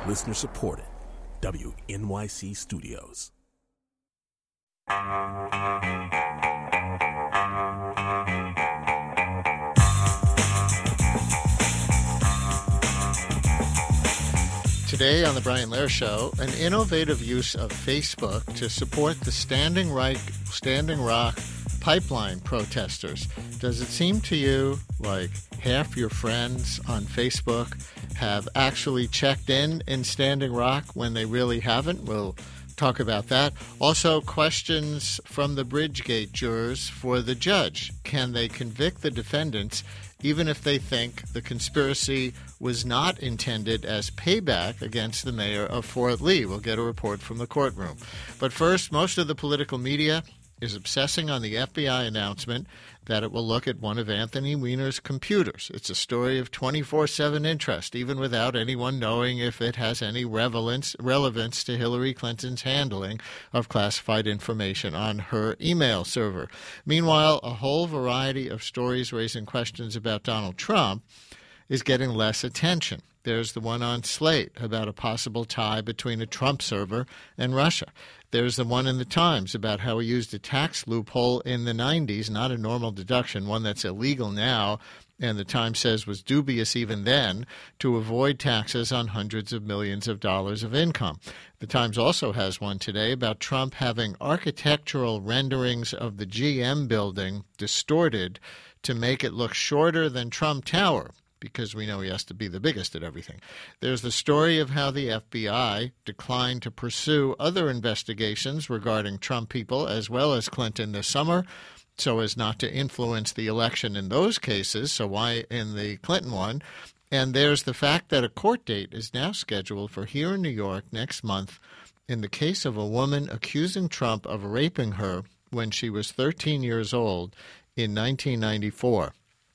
Listener supported. WNYC Studios. Today on the Brian Lehrer Show, an innovative use of Facebook to support the Standing Rock pipeline protesters. Does it seem to you like half your friends on Facebook have actually checked in Standing Rock when they really haven't? We'll talk about that. Also, questions from the Bridgegate jurors for the judge. Can they convict the defendants even if they think the conspiracy was not intended as payback against the mayor of Fort Lee? We'll get a report from the courtroom. But first, most of the political media is obsessing on the FBI announcement that it will look at one of Anthony Weiner's computers. It's a story of 24/7 interest, even without anyone knowing if it has any relevance to Hillary Clinton's handling of classified information on her email server. Meanwhile, a whole variety of stories raising questions about Donald Trump is getting less attention. There's the one on Slate about a possible tie between a Trump server and Russia. There's the one in the Times about how he used a tax loophole in the 90s, not a normal deduction, one that's illegal now, and the Times says was dubious even then, to avoid taxes on hundreds of millions of dollars of income. The Times also has one today about Trump having architectural renderings of the GM building distorted to make it look shorter than Trump Tower, because we know he has to be the biggest at everything. There's the story of how the FBI declined to pursue other investigations regarding Trump people as well as Clinton this summer so as not to influence the election in those cases, so why in the Clinton one? And there's the fact that a court date is now scheduled for here in New York next month in the case of a woman accusing Trump of raping her when she was 13 years old in 1994.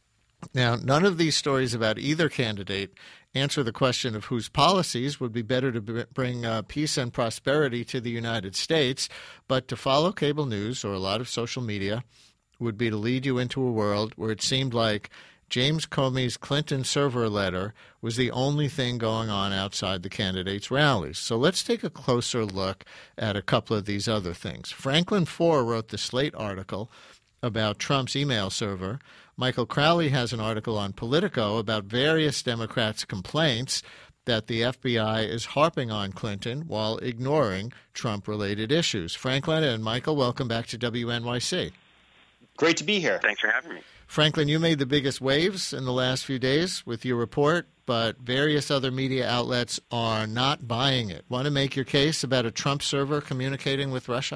Now, none of these stories about either candidate answer the question of whose policies would be better to bring peace and prosperity to the United States, but to follow cable news or a lot of social media would be to lead you into a world where it seemed like James Comey's Clinton server letter was the only thing going on outside the candidates' rallies. So let's take a closer look at a couple of these other things. Franklin Foer wrote the Slate article about Trump's email server. Michael Crowley has an article on Politico about various Democrats' complaints that the FBI is harping on Clinton while ignoring Trump-related issues. Franklin and Michael, welcome back to WNYC. Great to be here. Thanks for having me. Franklin, you made the biggest waves in the last few days with your report, but various other media outlets are not buying it. Want to make your case about a Trump server communicating with Russia?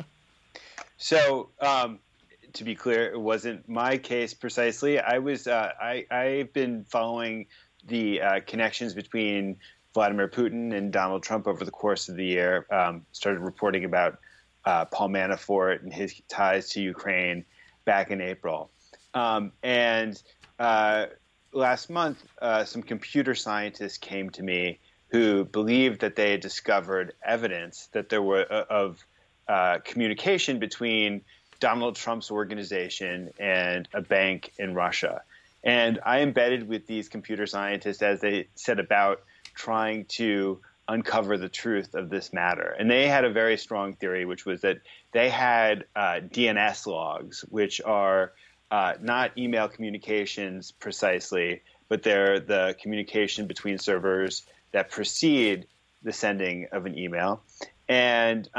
So, to be clear, it wasn't my case precisely. I've been following the connections between Vladimir Putin and Donald Trump over the course of the year. Started reporting about Paul Manafort and his ties to Ukraine back in April. And last month, some computer scientists came to me who believed that they had discovered evidence that there were of communication between Donald Trump's organization and a bank in Russia. And I embedded with these computer scientists as they set about trying to uncover the truth of this matter. And they had a very strong theory, which was that they had DNS logs, which are not email communications precisely, but they're the communication between servers that precede the sending of an email. And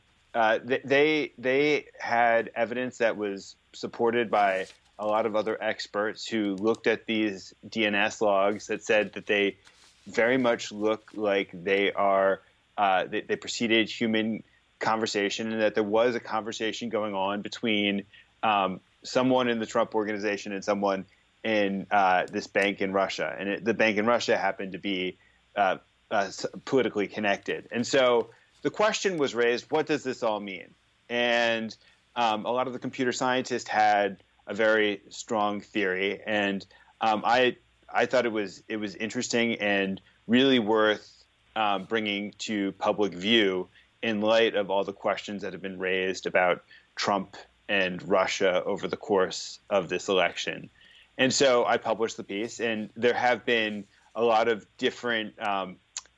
they had evidence that was supported by a lot of other experts who looked at these DNS logs that said that they very much look like they are they preceded human conversation, and that there was a conversation going on between someone in the Trump organization and someone in this bank in Russia. And the bank in Russia happened to be politically connected. And so the question was raised, what does this all mean? And a lot of the computer scientists had a very strong theory, and I thought it was interesting and really worth bringing to public view in light of all the questions that have been raised about Trump and Russia over the course of this election. And so I published the piece, and there have been a lot of different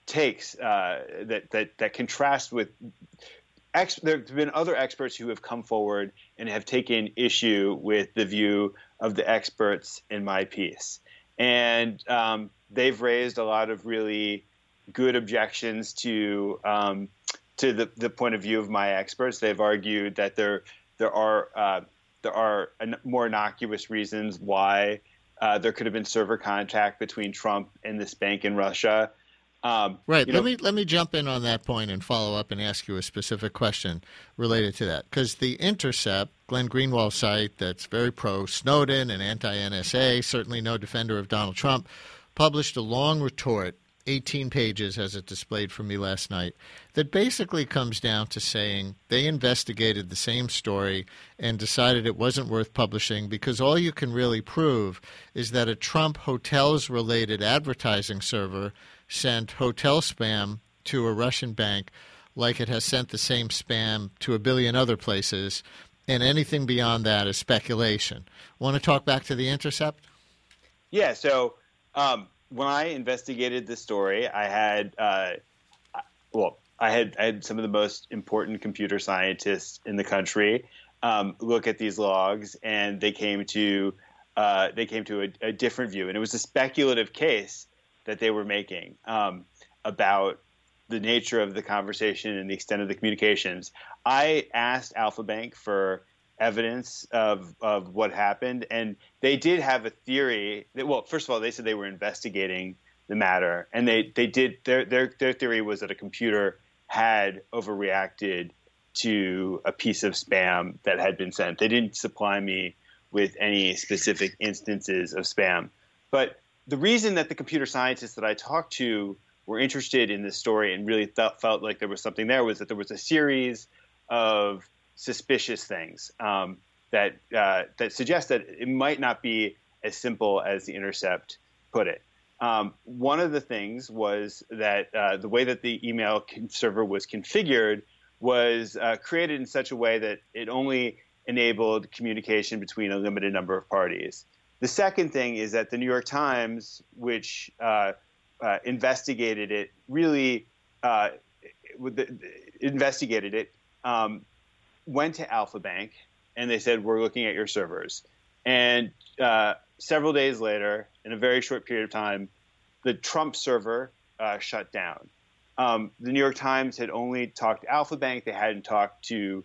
takes that contrast with. There have been other experts who have come forward and have taken issue with the view of the experts in my piece, and they've raised a lot of really good objections to the point of view of my experts. They've argued that there are more innocuous reasons why there could have been server contact between Trump and this bank in Russia. Right. Let me jump in on that point and follow up and ask you a specific question related to that. Because The Intercept, Glenn Greenwald's site that's very pro-Snowden and anti-NSA, certainly no defender of Donald Trump, published a long retort, 18 pages as it displayed for me last night, that basically comes down to saying they investigated the same story and decided it wasn't worth publishing because all you can really prove is that a Trump hotels-related advertising server sent hotel spam to a Russian bank like it has sent the same spam to a billion other places, and anything beyond that is speculation. Want to talk back to The Intercept? Yeah, so when I investigated this story, I had some of the most important computer scientists in the country look at these logs, and they came to a different view, and it was a speculative case that they were making about the nature of the conversation and the extent of the communications. I asked Alfa Bank for evidence of what happened, and they did have a theory that, well, first of all, they said they were investigating the matter, and they did their theory was that a computer had overreacted to a piece of spam that had been sent. They didn't supply me with any specific instances of spam, but the reason that the computer scientists that I talked to were interested in this story and really felt like there was something there was that there was a series of suspicious things that suggest that it might not be as simple as The Intercept put it. One of the things was that the way that the email server was configured was created in such a way that it only enabled communication between a limited number of parties. The second thing is that the New York Times, which investigated it, went to Alfa Bank and they said, "We're looking at your servers." And several days later, in a very short period of time, the Trump server shut down. The New York Times had only talked to Alfa Bank; they hadn't talked to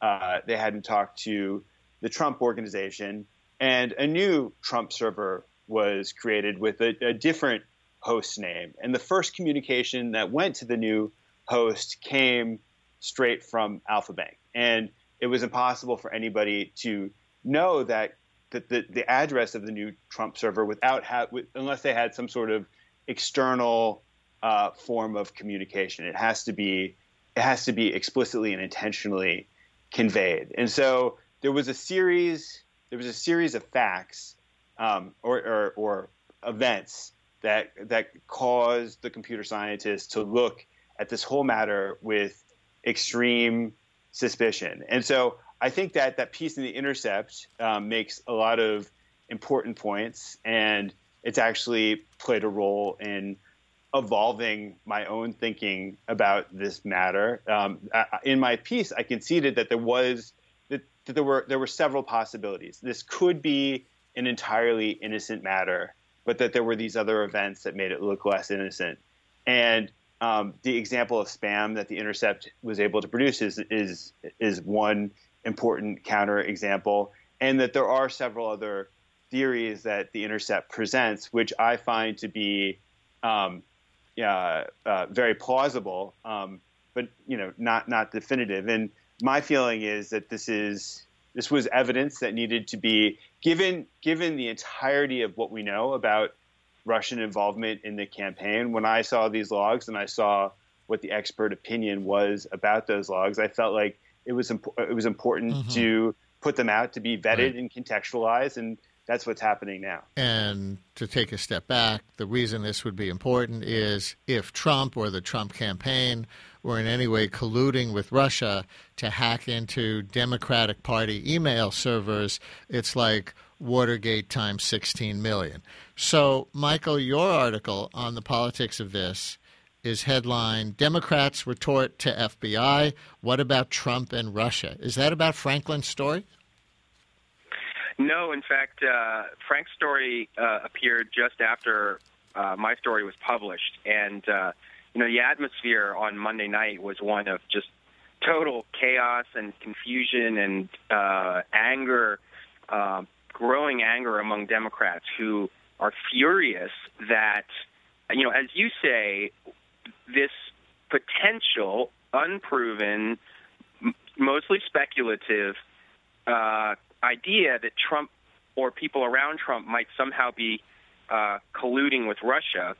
the Trump organization. And a new Trump server was created with a different host name. And the first communication that went to the new host came straight from Alfa Bank. And it was impossible for anybody to know that the address of the new Trump server unless they had some sort of external form of communication. It has to be explicitly and intentionally conveyed. And so there was a series of facts or events that caused the computer scientists to look at this whole matter with extreme suspicion. And so I think that piece in The Intercept makes a lot of important points, and it's actually played a role in evolving my own thinking about this matter. In my piece, I conceded that there were several possibilities. This could be an entirely innocent matter, but that there were these other events that made it look less innocent. And the example of spam that The Intercept was able to produce is one important counter example, and that there are several other theories that The Intercept presents, which I find to be very plausible, but not definitive. And my feeling is that this was evidence that needed to be given the entirety of what we know about Russian involvement in the campaign. When I saw these logs and I saw what the expert opinion was about those logs, I felt like it was important to put them out to be vetted and contextualized, and that's what's happening now. And to take a step back, the reason this would be important is if Trump or the Trump campaign were in any way colluding with Russia to hack into Democratic Party email servers, it's like Watergate times 16 million. So, Michael, your article on the politics of this is headline, Democrats retort to FBI. What about Trump and Russia? Is that about Franklin's story? No, in fact, Frank's story appeared just after my story was published. And, the atmosphere on Monday night was one of just total chaos and confusion and anger, growing anger among Democrats who are furious that, as you say, this potential, unproven, mostly speculative idea that Trump or people around Trump might somehow be colluding with Russia,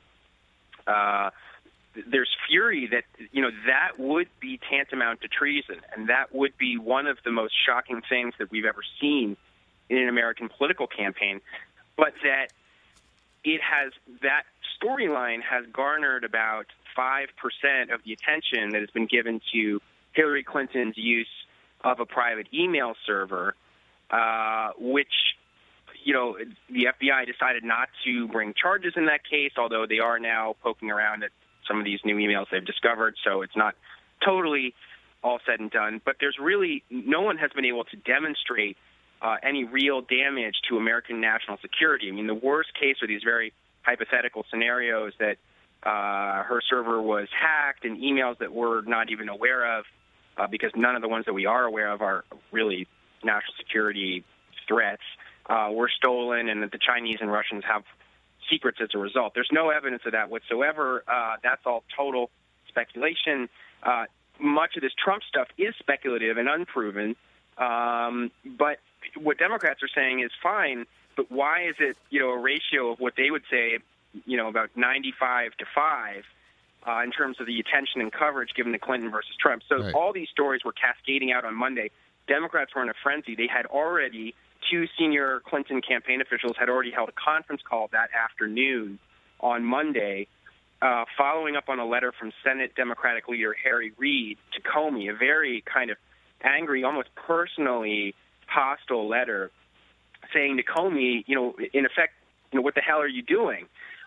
there's fury that, that would be tantamount to treason, and that would be one of the most shocking things that we've ever seen in an American political campaign, but that that storyline has garnered about 5% of the attention that has been given to Hillary Clinton's use of a private email server, which, the FBI decided not to bring charges in that case, although they are now poking around at some of these new emails they've discovered, so it's not totally all said and done. But there's really no one has been able to demonstrate any real damage to American national security. I mean, the worst case are these very hypothetical scenarios that her server was hacked and emails that we're not even aware of, because none of the ones that we are aware of are really national security threats, were stolen, and that the Chinese and Russians have secrets as a result. There's no evidence of that whatsoever. That's all total speculation. Much of this Trump stuff is speculative and unproven. But what Democrats are saying is fine, but why is it, a ratio of what they would say, about 95 to 5 in terms of the attention and coverage given to Clinton versus Trump? So Right. All these stories were cascading out on Monday. Democrats were in a frenzy. They had already, 2 senior Clinton campaign officials had already held a conference call that afternoon on Monday, following up on a letter from Senate Democratic leader Harry Reid to Comey, a very kind of angry, almost personally hostile letter saying to Comey, in effect, what the hell are you doing?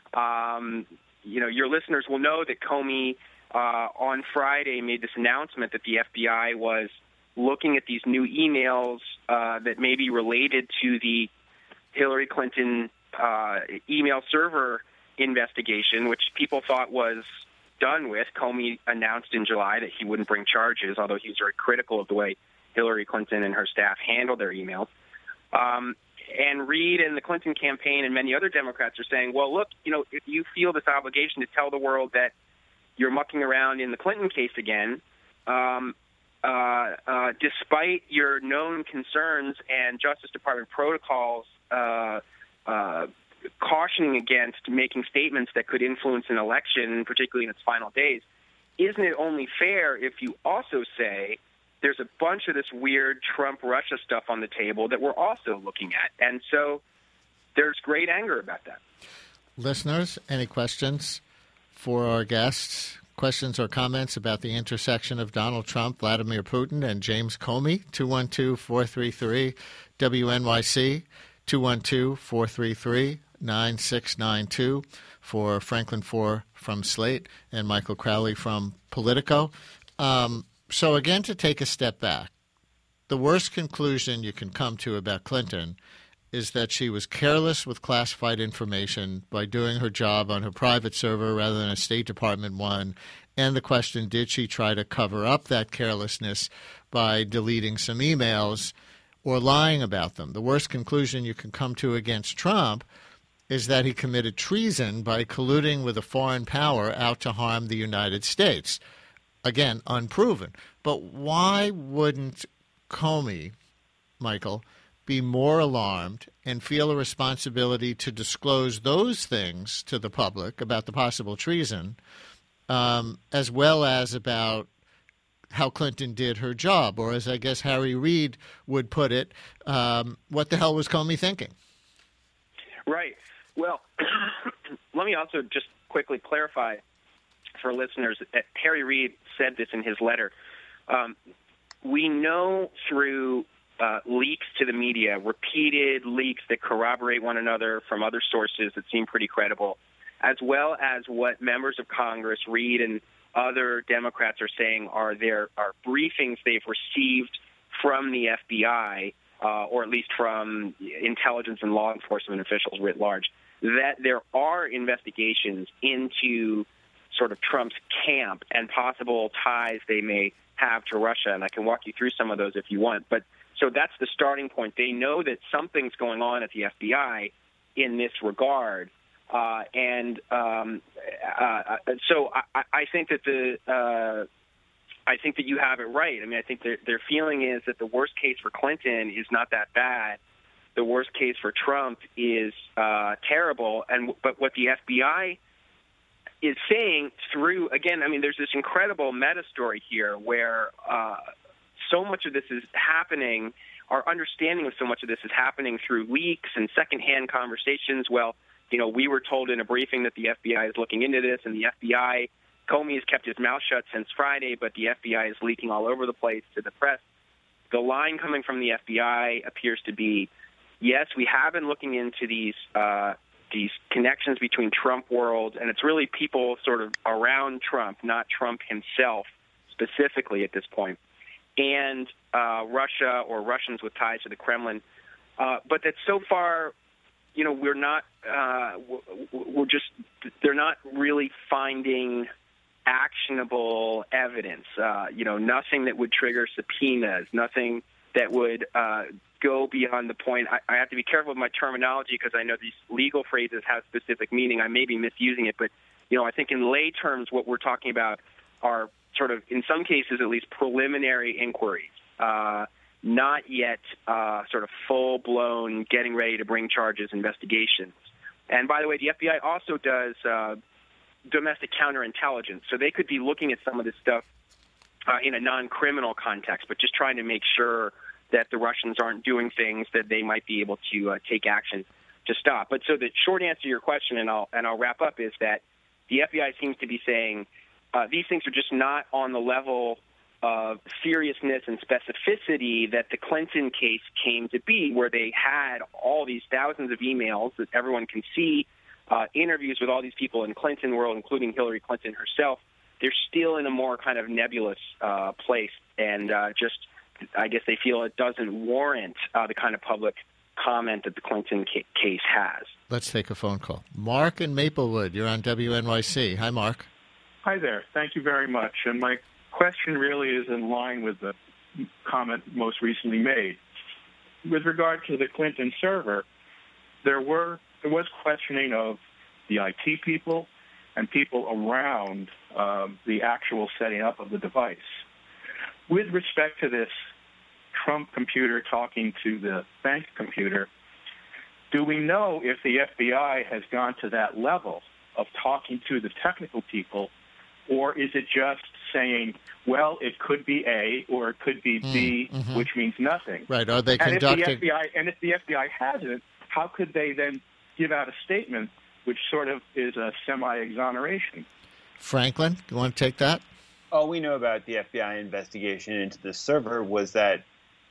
Your listeners will know that Comey on Friday made this announcement that the FBI was looking at these new emails that may be related to the Hillary Clinton email server investigation, which people thought was done with. Comey announced in July that he wouldn't bring charges, although he was very critical of the way Hillary Clinton and her staff handled their emails. And Reid and the Clinton campaign and many other Democrats are saying, well, look, if you feel this obligation to tell the world that you're mucking around in the Clinton case again, despite your known concerns and Justice Department protocols cautioning against making statements that could influence an election, particularly in its final days, isn't it only fair if you also say there's a bunch of this weird Trump-Russia stuff on the table that we're also looking at? And so there's great anger about that. Listeners, any questions for our guests? Questions or comments about the intersection of Donald Trump, Vladimir Putin, and James Comey? 212-433-WNYC, 212-433-9692 for Franklin Foer from Slate and Michael Crowley from Politico. So again, to take a step back, the worst conclusion you can come to about Clinton is that she was careless with classified information by doing her job on her private server rather than a State Department one. And the question, did she try to cover up that carelessness by deleting some emails or lying about them? The worst conclusion you can come to against Trump is that he committed treason by colluding with a foreign power out to harm the United States. Again, unproven. But why wouldn't Comey, Michael, be more alarmed and feel a responsibility to disclose those things to the public about the possible treason, as well as about how Clinton did her job? Or as I guess Harry Reid would put it, what the hell was Comey thinking? Right. Well, let me also just quickly clarify for listeners that Harry Reid said this in his letter. We know through leaks to the media, repeated leaks that corroborate one another from other sources that seem pretty credible, as well as what members of Congress, Reid and other Democrats are saying are briefings they've received from the FBI, or at least from intelligence and law enforcement officials writ large, that there are investigations into sort of Trump's camp and possible ties they may have to Russia. And I can walk you through some of those if you want. But so that's the starting point. They know that something's going on at the FBI in this regard. So I think that I think that you have it right. I mean, I think their feeling is that the worst case for Clinton is not that bad. The worst case for Trump is terrible. But what the FBI is saying through, again, I mean, there's this incredible meta story here where so much of this is happening, our understanding of so much of this is happening through leaks and secondhand conversations. Well, we were told in a briefing that the FBI is looking into this, and the FBI, Comey has kept his mouth shut since Friday, but the FBI is leaking all over the place to the press. The line coming from the FBI appears to be, yes, we have been looking into these connections between Trump world, and it's really people sort of around Trump, not Trump himself specifically at this point, and Russia or Russians with ties to the Kremlin. But that so far, we're not, they're not really finding actionable evidence, nothing that would trigger subpoenas, nothing that would go beyond the point. I have to be careful with my terminology because I know these legal phrases have specific meaning. I may be misusing it, but, I think in lay terms what we're talking about are sort of, in some cases at least, preliminary inquiries, not yet sort of full-blown getting ready to bring charges investigations. And by the way, the FBI also does domestic counterintelligence, so they could be looking at some of this stuff in a non-criminal context, but just trying to make sure that the Russians aren't doing things that they might be able to take action to stop. But so the short answer to your question, and I'll wrap up, is that the FBI seems to be saying these things are just not on the level of seriousness and specificity that the Clinton case came to be, where they had all these thousands of emails that everyone can see, interviews with all these people in Clinton world, including Hillary Clinton herself. They're still in a more kind of nebulous place, and I guess they feel it doesn't warrant the kind of public comment that the Clinton case has. Let's take a phone call. Mark in Maplewood, you're on WNYC. Hi, Mark. Hi there. Thank you very much. And my question really is in line with the comment most recently made. With regard to the Clinton server, there was questioning of the IT people and people around the actual setting up of the device. With respect to this Trump computer talking to the bank computer, do we know if the FBI has gone to that level of talking to the technical people, or is it just saying, well, it could be A or it could be B, which means nothing? Right. Are they conducting? And if the FBI hasn't, how could they then give out a statement which sort of is a semi-exoneration? Franklin, you want to take that? All we know about the FBI investigation into the server was that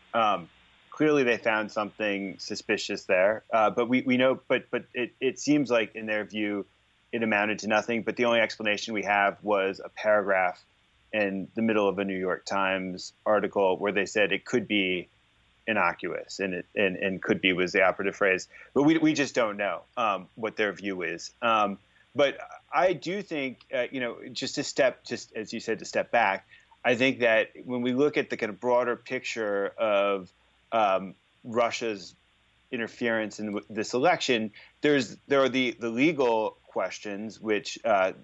clearly they found something suspicious there. But we know, but it seems like in their view, it amounted to nothing. But the only explanation we have was a paragraph in the middle of a New York Times article where they said it could be innocuous, and could be was the operative phrase. But we just don't know what their view is. But I do think, just as you said, to step back, I think that when we look at the kind of broader picture of Russia's interference in this election, there are the legal questions, which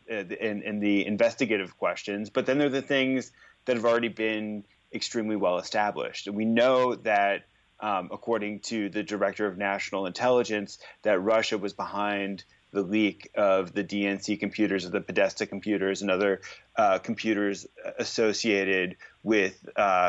and the investigative questions, but then there are the things that have already been extremely well established. And we know that, according to the Director of National Intelligence, that Russia was behind the leak of the DNC computers, or the Podesta computers, and other computers associated with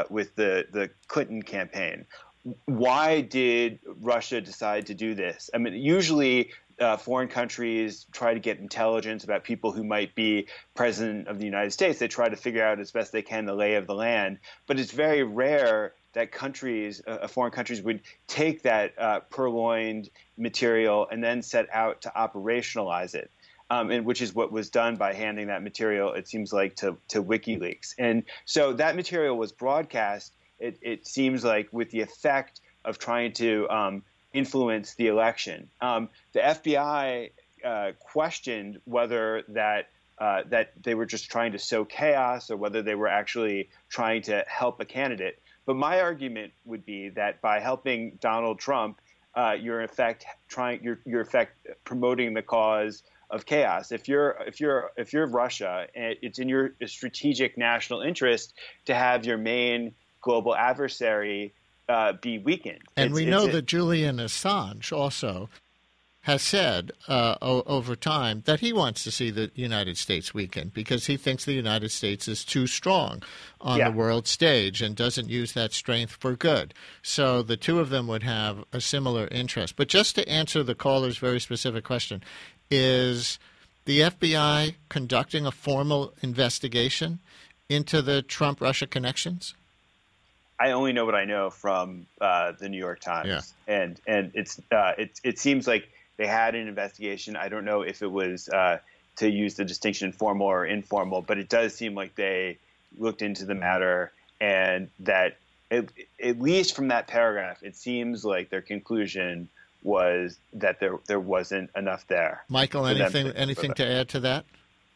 the Clinton campaign. Why did Russia decide to do this? I mean, usually foreign countries try to get intelligence about people who might be president of the United States. They try to figure out as best they can the lay of the land. But it's very rare that foreign countries would take that purloined material and then set out to operationalize it. and which is what was done by handing that material, it seems like, to WikiLeaks. And so that material was broadcast, it seems like, with the effect of trying to influence the election. The FBI questioned whether that they were just trying to sow chaos or whether they were actually trying to help a candidate. But my argument would be that by helping Donald Trump, you're in effect promoting the cause of chaos. If you're Russia, it's in your strategic national interest to have your main global adversary be weakened. And we know that Julian Assange also has said over time that he wants to see the United States weakened because he thinks the United States is too strong on the world stage and doesn't use that strength for good. So the two of them would have a similar interest. But just to answer the caller's very specific question, is the FBI conducting a formal investigation into the Trump-Russia connections? I only know what I know from the New York Times, and it seems like they had an investigation. I don't know if it was to use the distinction formal or informal, but it does seem like they looked into the matter, and that at least from that paragraph, it seems like their conclusion was that there wasn't enough there. Michael, anything to add to that?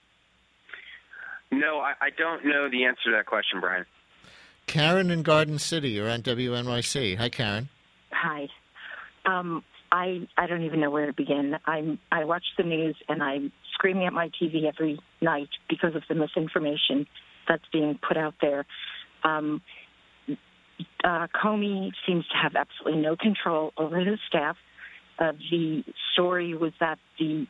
No, I don't know the answer to that question, Brian. Karen in Garden City, you're on WNYC. Hi, Karen. Hi. I don't even know where to begin. I watch the news and I'm screaming at my TV every night because of the misinformation that's being put out there. Comey seems to have absolutely no control over his staff. The story was that the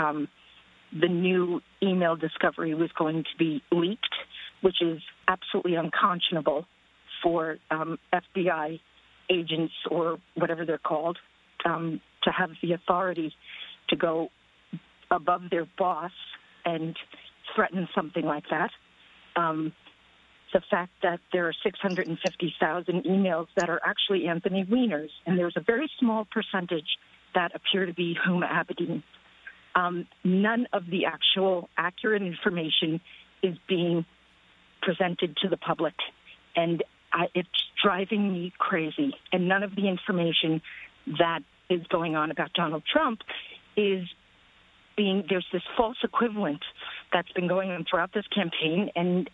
new email discovery was going to be leaked, which is absolutely unconscionable for FBI agents or whatever they're called to have the authority to go above their boss and threaten something like that. The fact that there are 650,000 emails that are actually Anthony Weiner's, and there's a very small percentage that appear to be Huma Abedin. None of the actual accurate information is being presented to the public, and it's driving me crazy. And none of the information that is going on about Donald Trump is being, there's this false equivalent that's been going on throughout this campaign, and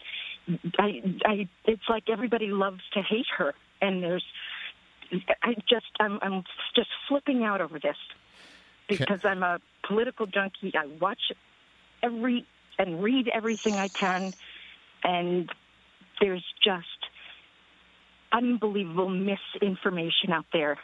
it's like everybody loves to hate her, and I'm just flipping out over this because I'm a political junkie. I watch and read everything I can, and there's just unbelievable misinformation out there.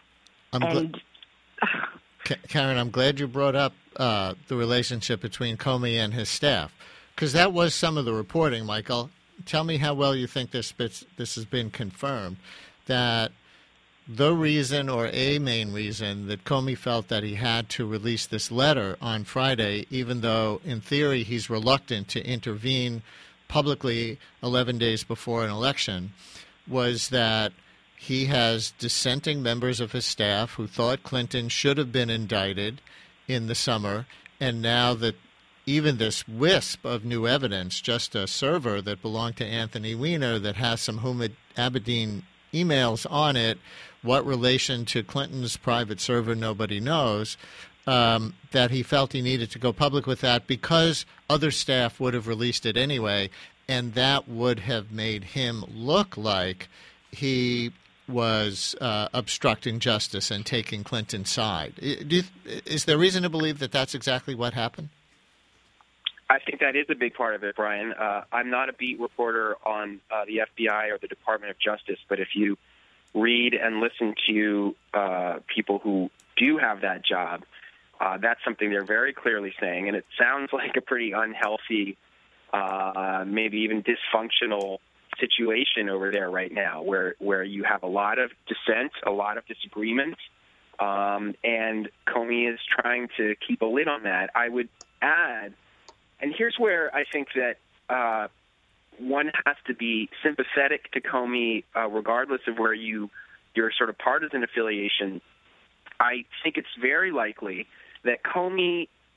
Karen, I'm glad you brought up the relationship between Comey and his staff, because that was some of the reporting, Michael. Tell me how well you think this has been confirmed, that the reason or a main reason that Comey felt that he had to release this letter on Friday, even though in theory he's reluctant to intervene publicly 11 days before an election, was that he has dissenting members of his staff who thought Clinton should have been indicted in the summer, and now that even this wisp of new evidence, just a server that belonged to Anthony Weiner that has some Huma Abedin emails on it, what relation to Clinton's private server, nobody knows, that he felt he needed to go public with that because other staff would have released it anyway, and that would have made him look like he was obstructing justice and taking Clinton's side. Is there reason to believe that that's exactly what happened? I think that is a big part of it, Brian. I'm not a beat reporter on the FBI or the Department of Justice, but if you read and listen to people who do have that job, that's something they're very clearly saying, and it sounds like a pretty unhealthy, maybe even dysfunctional situation over there right now, where you have a lot of dissent, a lot of disagreement, and Comey is trying to keep a lid on that. I would add, and here's where I think that one has to be sympathetic to Comey, regardless of where your sort of partisan affiliation. I think it's very likely that Comey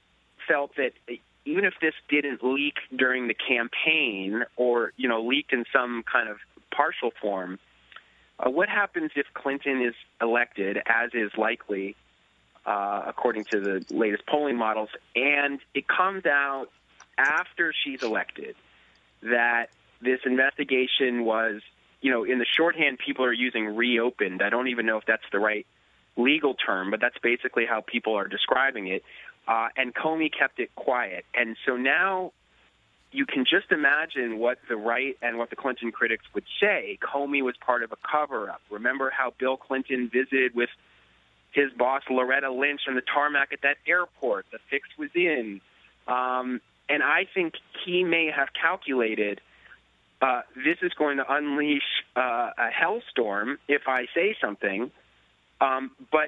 felt that even if this didn't leak during the campaign or, leaked in some kind of partial form, what happens if Clinton is elected, as is likely, according to the latest polling models, and it comes out after she's elected that this investigation was, in the shorthand people are using reopened. I don't even know if that's the right legal term, but that's basically how people are describing it. And Comey kept it quiet. And so now you can just imagine what the right and what the Clinton critics would say. Comey was part of a cover-up. Remember how Bill Clinton visited with his boss, Loretta Lynch, on the tarmac at that airport? The fix was in. And I think he may have calculated this is going to unleash a hellstorm if I say something. But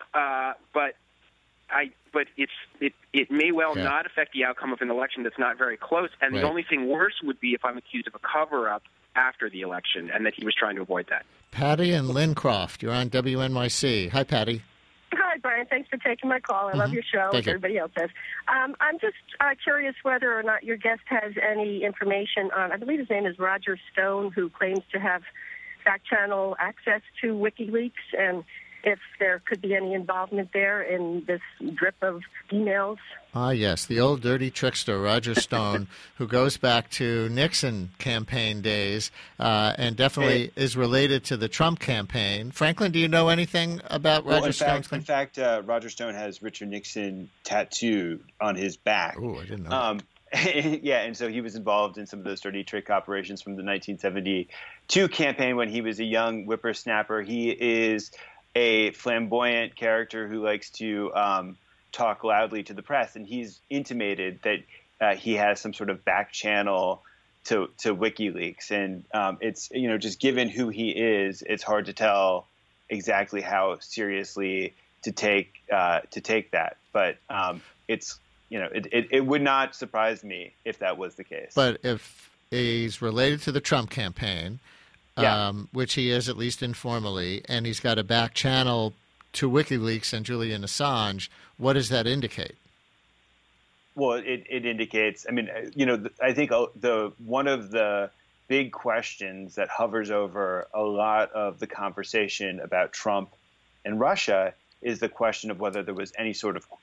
it may well not affect the outcome of an election that's not very close. And the only thing worse would be if I'm accused of a cover-up after the election, and that he was trying to avoid that. Patty and Lincroft, you're on WNYC. Hi, Patty. Hi, Brian. Thanks for taking my call. I love your show, as everybody else does. I'm just curious whether or not your guest has any information on, I believe his name is Roger Stone, who claims to have back-channel access to WikiLeaks, and if there could be any involvement there in this drip of emails. Ah, yes, the old dirty trickster, Roger Stone, who goes back to Nixon campaign days and definitely is related to the Trump campaign. Franklin, do you know anything about Roger Stone? In fact, Roger Stone has Richard Nixon tattooed on his back. Oh, I didn't know. Yeah, and so he was involved in some of those dirty trick operations from the 1972 campaign when he was a young whippersnapper. He is a flamboyant character who likes to talk loudly to the press, and he's intimated that he has some sort of back channel to WikiLeaks, and it's just given who he is, it's hard to tell exactly how seriously to take that, but it's it would not surprise me if that was the case. But if he's related to the Trump campaign, which he is at least informally, and he's got a back channel to WikiLeaks and Julian Assange, what does that indicate? Well, it indicates, I think one of the big questions that hovers over a lot of the conversation about Trump and Russia is the question of whether there was any sort of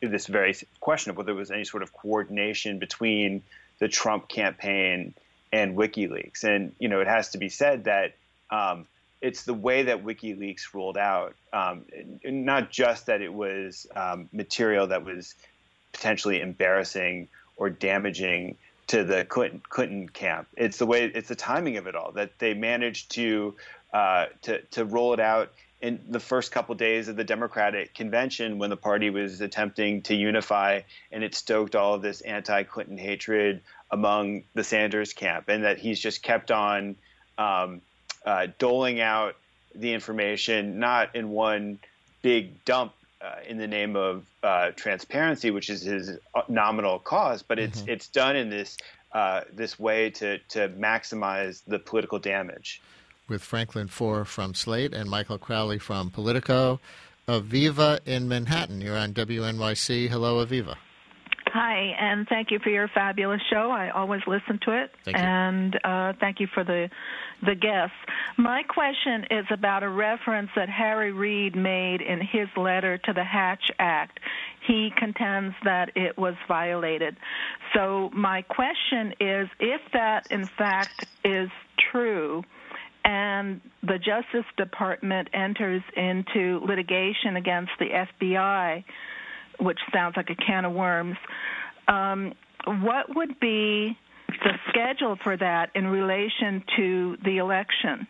coordination between the Trump campaign and WikiLeaks. And, it has to be said that it's the way that WikiLeaks rolled out, not just that it was material that was potentially embarrassing or damaging to the Clinton camp. It's the timing of it all, that they managed to roll it out in the first couple days of the Democratic convention when the party was attempting to unify, and it stoked all of this anti-Clinton hatred among the Sanders camp, and that he's just kept on doling out the information, not in one big dump in the name of transparency, which is his nominal cause, but it's done in this way to maximize the political damage. With Franklin Foer from Slate and Michael Crowley from Politico. Aviva in Manhattan, you're on WNYC. Hello, Aviva. Hi, and thank you for your fabulous show. I always listen to it. Thank you. And thank you for the guests. My question is about a reference that Harry Reid made in his letter to the Hatch Act. He contends that it was violated. So my question is, if that in fact is true, and the Justice Department enters into litigation against the FBI, which sounds like a can of worms, what would be the schedule for that in relation to the election?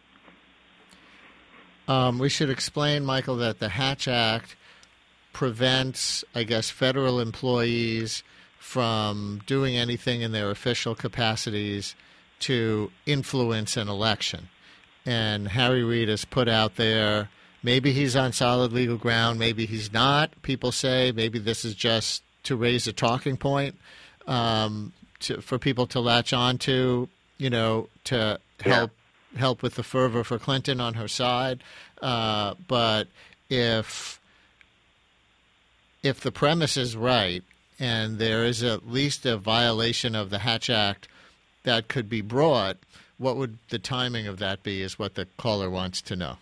We should explain, Michael, that the Hatch Act prevents, I guess, federal employees from doing anything in their official capacities to influence an election. And Harry Reid has put out there, maybe he's on solid legal ground, maybe he's not. People say maybe this is just to raise a talking point for people to latch on to, to help with the fervor for Clinton on her side. But if the premise is right, and there is at least a violation of the Hatch Act that could be brought, what would the timing of that be, is what the caller wants to know.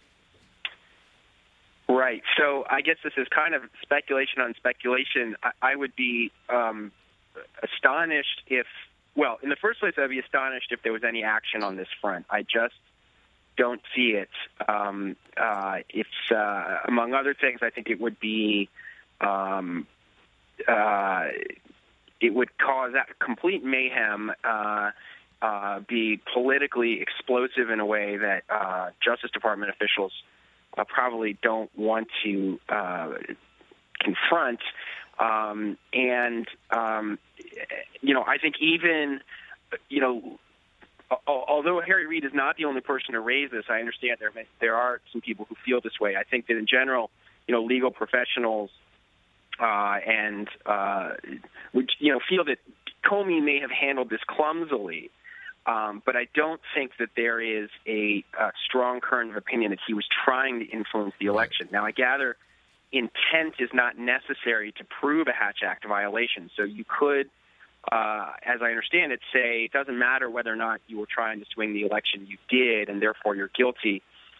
Right. So I guess this is kind of speculation on speculation. I would be astonished if, well, in the first place, I'd be astonished if there was any action on this front. I just don't see it. It's, among other things, I think it would be, it would cause complete mayhem, be politically explosive in a way that Justice Department officials probably don't want to confront. I think even, although Harry Reid is not the only person to raise this, I understand there are some people who feel this way. I think that in general, legal professionals would feel that Comey may have handled this clumsily, but I don't think that there is a strong current of opinion that he was trying to influence the election. Now, I gather intent is not necessary to prove a Hatch Act violation, so you could, as I understand it, say it doesn't matter whether or not you were trying to swing the election, you did, and therefore you're guilty.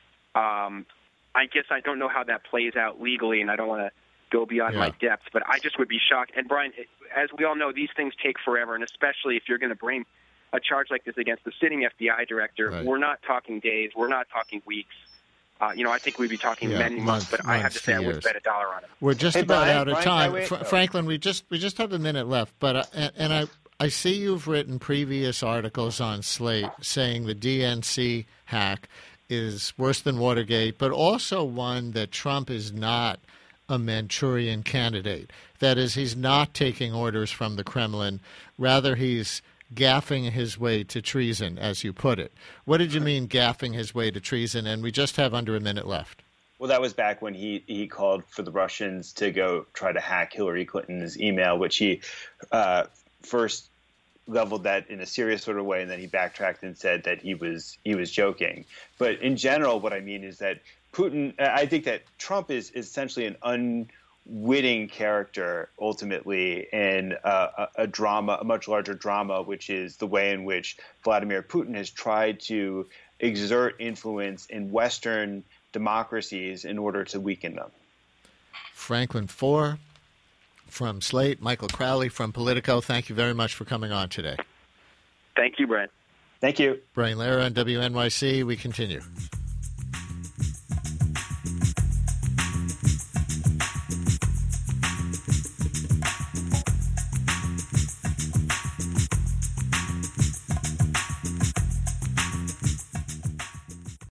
I guess I don't know how that plays out legally, and I don't want to go beyond my depth, but I just would be shocked. And Brian, as we all know, these things take forever, and especially if you're going to bring a charge like this against the sitting FBI director, we're not talking days, we're not talking weeks. I think we'd be talking many months, but I have to say I wouldn't bet $1 on it. We're just about out of time. Franklin, we just have a minute left, but I see you've written previous articles on Slate saying the DNC hack is worse than Watergate, but also one that Trump is not a Manchurian candidate. That is, he's not taking orders from the Kremlin. Rather, he's gaffing his way to treason, as you put it. What did you mean, gaffing his way to treason? And we just have under a minute left. Well, that was back when he called for the Russians to go try to hack Hillary Clinton's email, which he first leveled that in a serious sort of way, and then he backtracked and said that he was joking. But in general, what I mean is that I think that Trump is essentially an unwitting character ultimately in a drama, a much larger drama, which is the way in which Vladimir Putin has tried to exert influence in Western democracies in order to weaken them. Franklin Foer from Slate, Michael Crowley from Politico, thank you very much for coming on today. Thank you, Brian. Thank you. Brian Lehrer on WNYC. We continue.